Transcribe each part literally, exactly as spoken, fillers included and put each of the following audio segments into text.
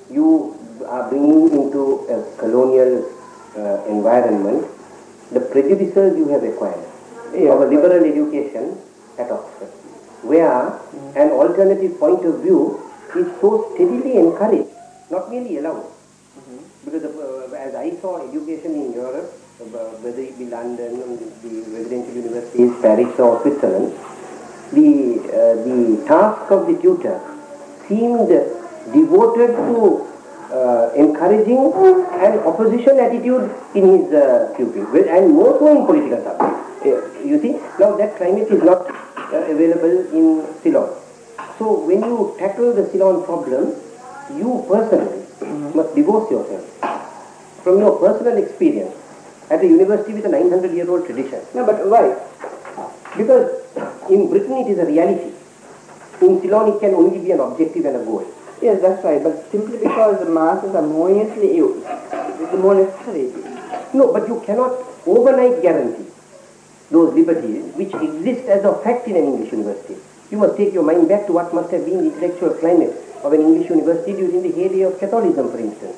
you are bringing into a colonial uh, environment the prejudices you have acquired yeah, of a liberal education at Oxford, where mm. an alternative point of view is so steadily encouraged, not merely allowed. Mm-hmm. Because uh, as I saw education in Europe, uh, whether it be London, the residential universities, Paris or Switzerland, the, uh, the task of the tutor seemed devoted to uh, encouraging an opposition attitude in his uh, pupil, and more so in political subjects. Uh, you see, now that climate is not uh, available in Ceylon. So when you tackle the Ceylon problem, you personally mm-hmm. must divorce yourself from your personal experience at a university with a nine hundred year old tradition. No, but why? Because in Britain it is a reality. In Ceylon it can only be an objective and a goal. Yes, that's right, but simply because the masses are more easily used, it's more necessary. No, but you cannot overnight guarantee those liberties which exist as a fact in an English university. You must take your mind back to what must have been the intellectual climate of an English university during the heyday of Catholicism, for instance.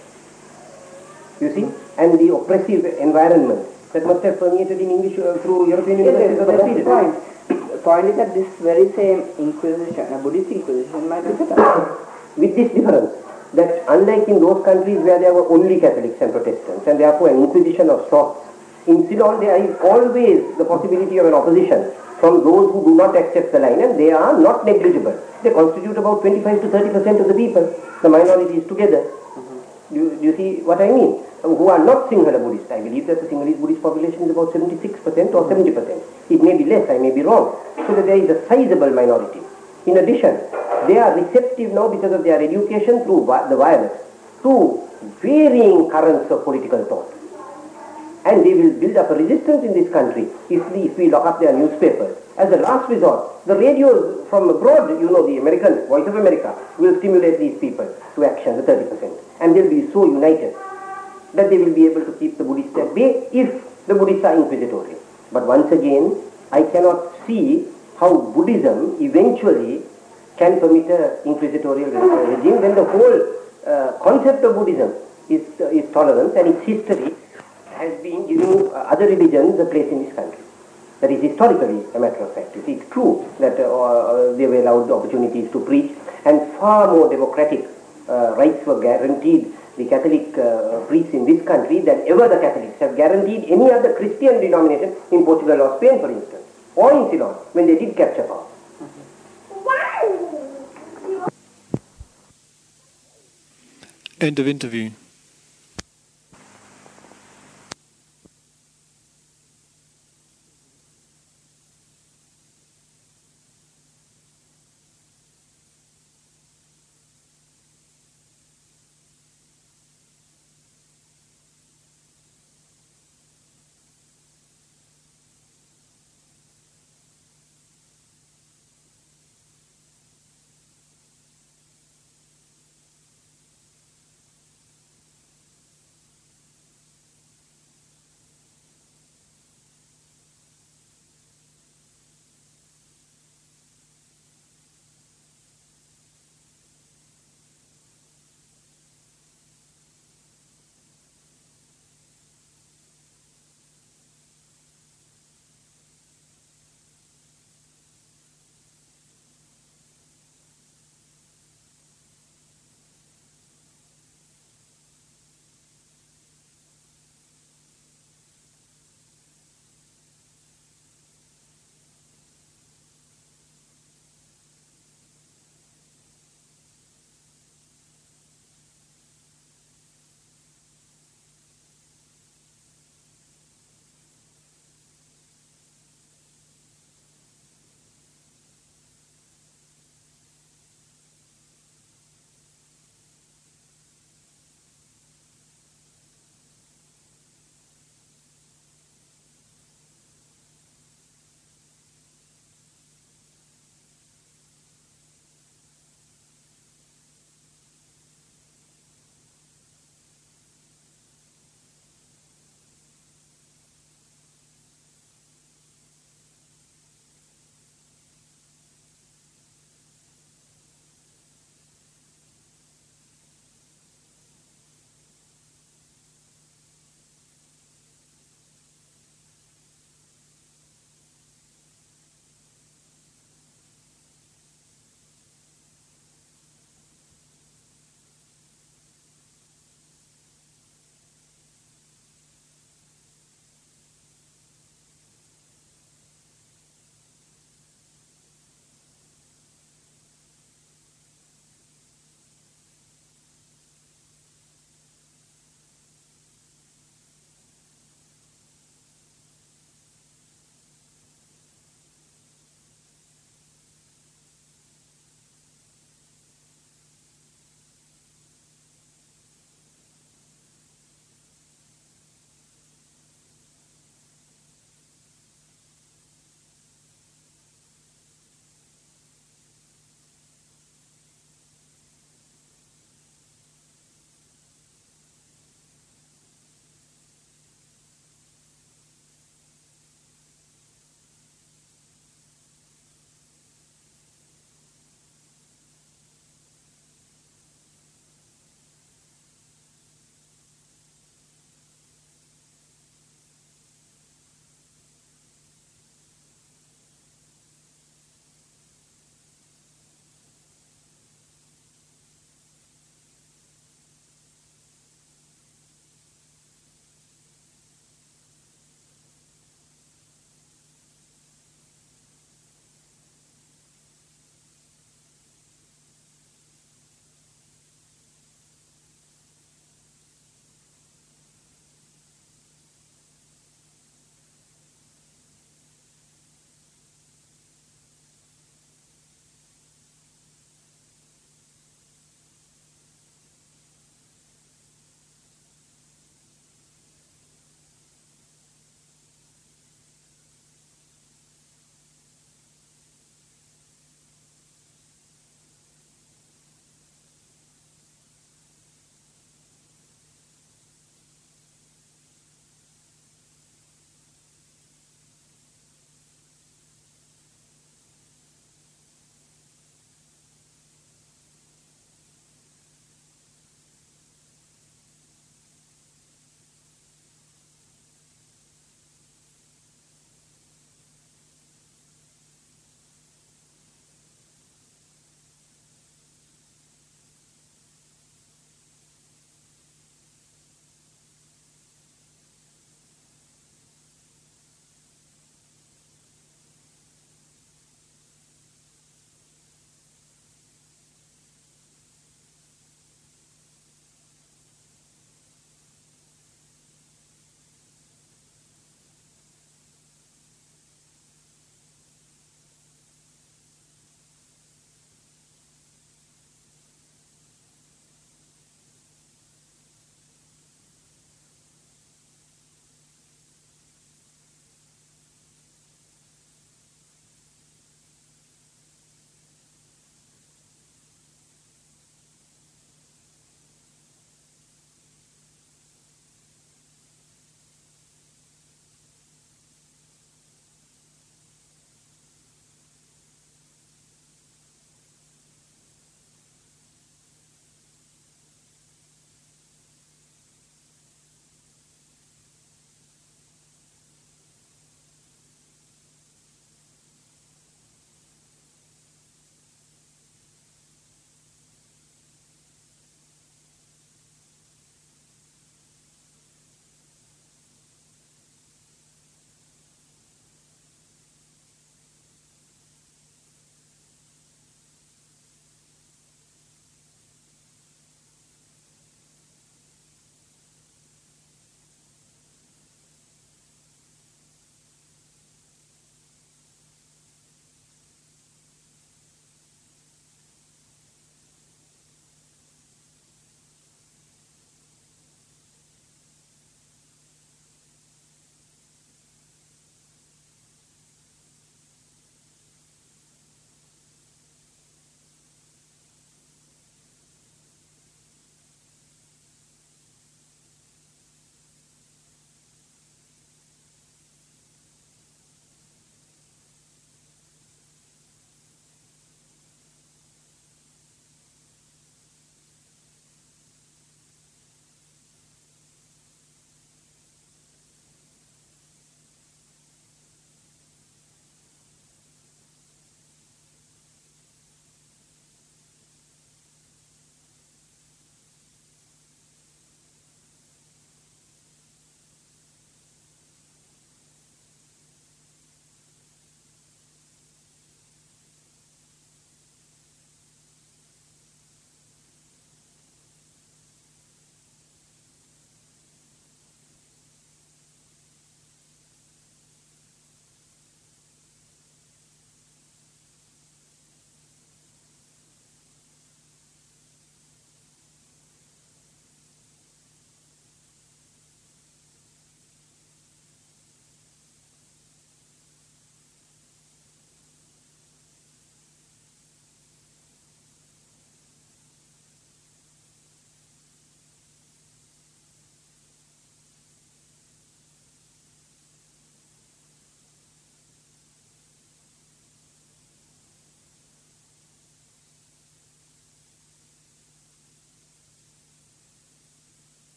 You see? And the oppressive environment that must have permeated in English uh, through European universities of that period. Point. The point is that this very same Inquisition, a Buddhist Inquisition, might be better. With this difference, that unlike in those countries where there were only Catholics and Protestants, and therefore an inquisition of sorts, in Ceylon there is always the possibility of an opposition from those who do not accept the line, and they are not negligible. They constitute about twenty-five to thirty percent of the people, the minorities together. Mm-hmm. do, do you see what I mean? Who are not Sinhala Buddhists. I believe that the Sinhalese Buddhist population is about seventy-six percent or seventy percent. It may be less, I may be wrong. So that there is a sizable minority. In addition, they are receptive now because of their education through the violence to varying currents of political thought. And they will build up a resistance in this country if we, if we lock up their newspapers. As a last resort, the radios from abroad, you know, the American, Voice of America, will stimulate these people to action, the thirty percent. And they'll be so united that they will be able to keep the Buddhists at bay if the Buddhists are inquisitorial. But once again, I cannot see how Buddhism eventually can permit an inquisitorial regime when the whole uh, concept of Buddhism is, uh, is tolerance, and its history has been giving uh, other religions a place in this country. That is historically a matter of fact. You see, it's true that uh, uh, they were allowed opportunities to preach, and far more democratic uh, rights were guaranteed the Catholic uh, priests in this country than ever the Catholics have guaranteed any other Christian denomination in Portugal or Spain, for instance, or in Ceylon, when they did capture power. End of interview.